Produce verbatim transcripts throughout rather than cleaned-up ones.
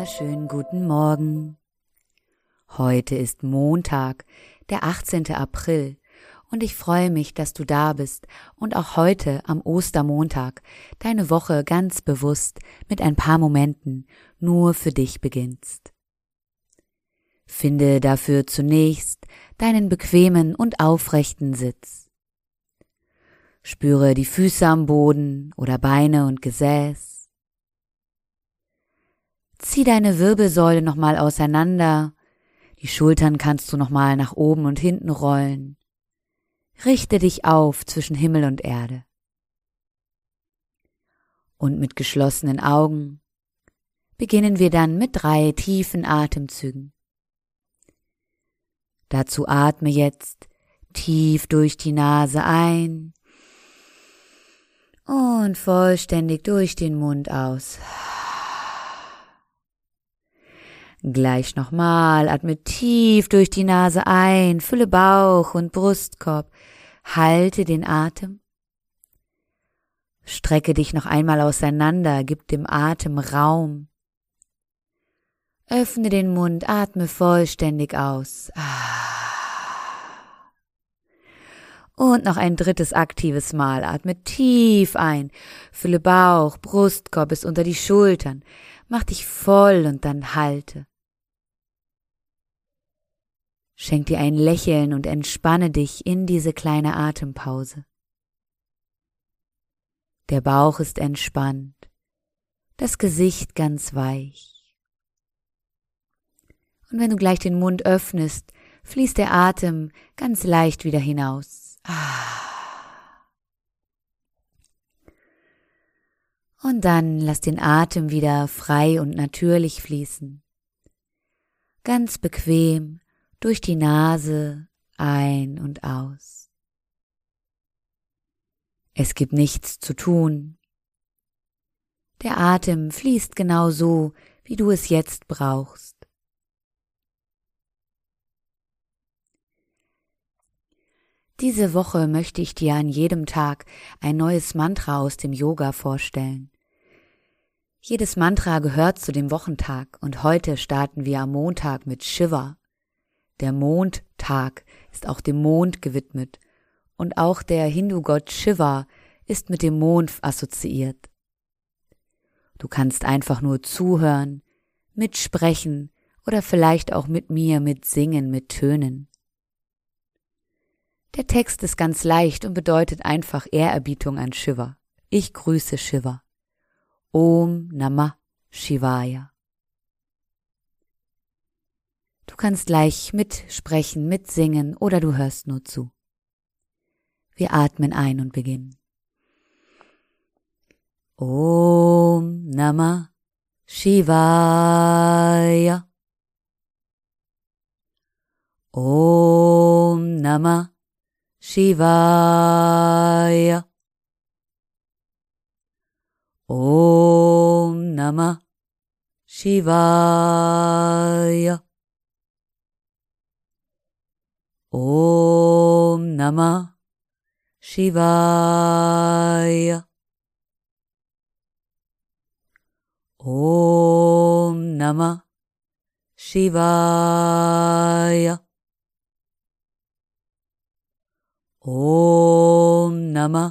wunderschönen guten Morgen. Heute ist Montag, der achtzehnten April, und ich freue mich, dass du da bist und auch heute am Ostermontag deine Woche ganz bewusst mit ein paar Momenten nur für dich beginnst. Finde dafür zunächst deinen bequemen und aufrechten Sitz. Spüre die Füße am Boden oder Beine und Gesäß. Zieh deine Wirbelsäule nochmal auseinander, die Schultern kannst du nochmal nach oben und hinten rollen. Richte dich auf zwischen Himmel und Erde. Und mit geschlossenen Augen beginnen wir dann mit drei tiefen Atemzügen. Dazu atme jetzt tief durch die Nase ein und vollständig durch den Mund aus. Gleich nochmal, atme tief durch die Nase ein, fülle Bauch und Brustkorb, halte den Atem. Strecke dich noch einmal auseinander, gib dem Atem Raum. Öffne den Mund, atme vollständig aus. Und noch ein drittes aktives Mal, atme tief ein, fülle Bauch, Brustkorb bis unter die Schultern, mach dich voll und dann halte. Schenk dir ein Lächeln und entspanne dich in diese kleine Atempause. Der Bauch ist entspannt, das Gesicht ganz weich. Und wenn du gleich den Mund öffnest, fließt der Atem ganz leicht wieder hinaus. Und dann lass den Atem wieder frei und natürlich fließen. Ganz bequem durch die Nase ein und aus. Es gibt nichts zu tun. Der Atem fließt genau so, wie du es jetzt brauchst. Diese Woche möchte ich dir an jedem Tag ein neues Mantra aus dem Yoga vorstellen. Jedes Mantra gehört zu dem Wochentag und heute starten wir am Montag mit Shiva. Der Mondtag ist auch dem Mond gewidmet und auch der Hindu-Gott Shiva ist mit dem Mond assoziiert. Du kannst einfach nur zuhören, mitsprechen oder vielleicht auch mit mir mitsingen, mit Tönen. Der Text ist ganz leicht und bedeutet einfach Ehrerbietung an Shiva. Ich grüße Shiva. Om Namah Shivaya. Du kannst gleich mitsprechen, mitsingen oder du hörst nur zu. Wir atmen ein und beginnen. Om Namah Shivaya. Om Namah Shivaya. Om Namah Shivaya. Om Namah Shivaya. Om Namah Shivaya. Om Namah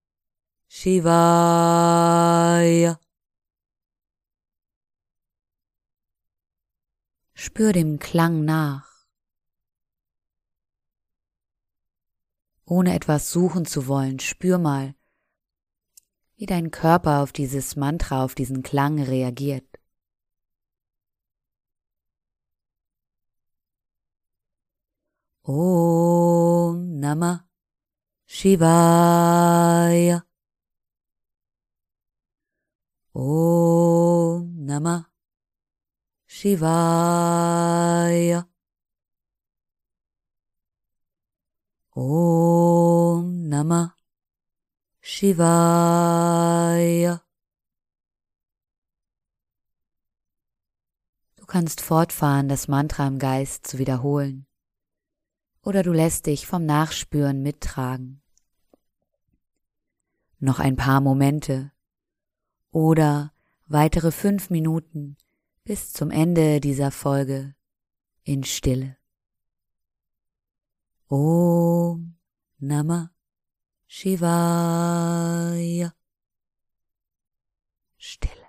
Shivaya. Spür dem Klang nach, ohne etwas suchen zu wollen. Spür mal, wie dein Körper auf dieses Mantra, auf diesen Klang reagiert. Om Namah Shivaya. Om Namah Shivaya. Om Namah Shivaya. Du kannst fortfahren, das Mantra im Geist zu wiederholen. Oder du lässt dich vom Nachspüren mittragen. Noch ein paar Momente oder weitere fünf Minuten bis zum Ende dieser Folge in Stille. Om Namah Shivaya. Stille.